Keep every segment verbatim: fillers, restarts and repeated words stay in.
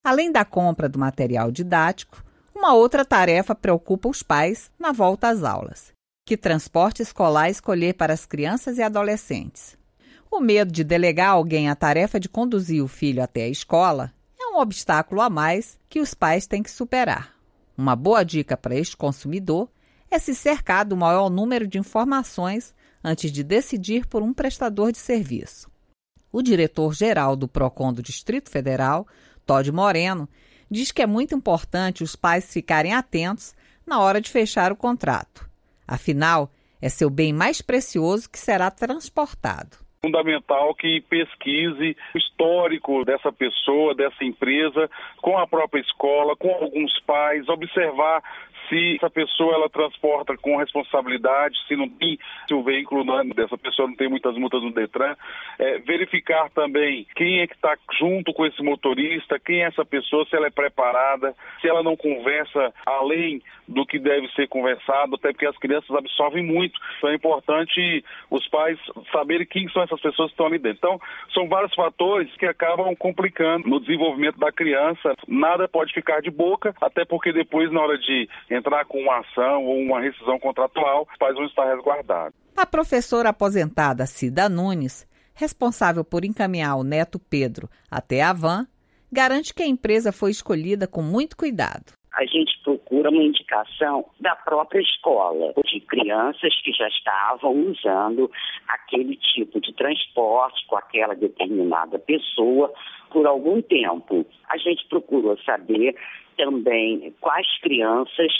Além da compra do material didático, uma outra tarefa preocupa os pais na volta às aulas: que transporte escolar escolher para as crianças e adolescentes. O medo de delegar a alguém a tarefa de conduzir o filho até a escola é um obstáculo a mais que os pais têm que superar. Uma boa dica para este consumidor é se cercar do maior número de informações antes de decidir por um prestador de serviço. O diretor-geral do Procon do Distrito Federal, Todd Moreno, diz que é muito importante os pais ficarem atentos na hora de fechar o contrato. Afinal, é seu bem mais precioso que será transportado. Fundamental que pesquise o histórico dessa pessoa, dessa empresa, com a própria escola, com alguns pais, observar se essa pessoa ela transporta com responsabilidade, se não tem, se o veículo não, dessa pessoa não tem muitas multas no Detran, é, verificar também quem é que está junto com esse motorista, quem é essa pessoa, se ela é preparada, se ela não conversa além do que deve ser conversado, até porque as crianças absorvem muito. Então é importante os pais saberem quem são essas pessoas que estão ali dentro. Então, são vários fatores que acabam complicando no desenvolvimento da criança. Nada pode ficar de boca, até porque depois, na hora de entrar com uma ação ou uma rescisão contratual, os pais vão estar resguardados. A professora aposentada Cida Nunes, responsável por encaminhar o neto Pedro até a van, garante que a empresa foi escolhida com muito cuidado. A gente procura uma indicação da própria escola, de crianças que já estavam usando aquele tipo de transporte com aquela determinada pessoa por algum tempo. A gente procurou saber também quais crianças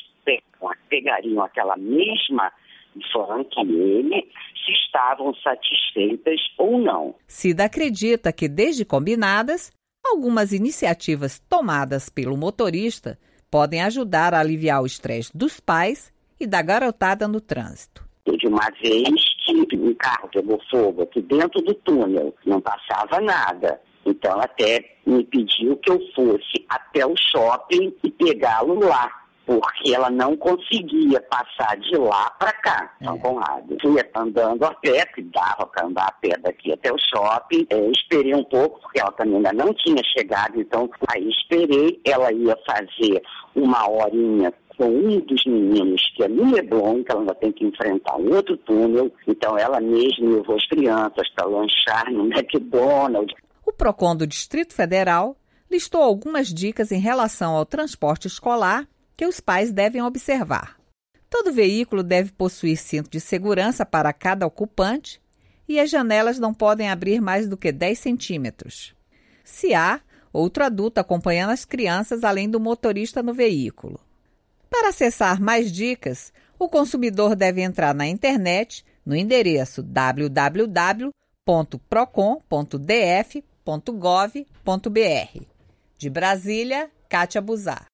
pegariam aquela mesma van que ele, se estavam satisfeitas ou não. Cida acredita que, desde combinadas, algumas iniciativas tomadas pelo motorista podem ajudar a aliviar o estresse dos pais e da garotada no trânsito. De uma vez que um carro pegou fogo aqui dentro do túnel, não passava nada. Então até me pediu que eu fosse até o shopping e pegá-lo lá, porque ela não conseguia passar de lá para cá, São Conrado. Fui andando a pé, que dava para andar a pé daqui até o shopping. Eu esperei um pouco, porque ela também ainda não tinha chegado, então aí esperei. Ela ia fazer uma horinha com um dos meninos, que é no Leblon, que ela ainda tem que enfrentar um outro túnel. Então ela mesma levou as crianças para lanchar no McDonald's. O Procon do Distrito Federal listou algumas dicas em relação ao transporte escolar que os pais devem observar. Todo veículo deve possuir cinto de segurança para cada ocupante e as janelas não podem abrir mais do que dez centímetros. Se há outro adulto acompanhando as crianças além do motorista no veículo. Para acessar mais dicas, o consumidor deve entrar na internet no endereço w w w ponto procon ponto d f ponto gov ponto b r. De Brasília, Kátia Buzar.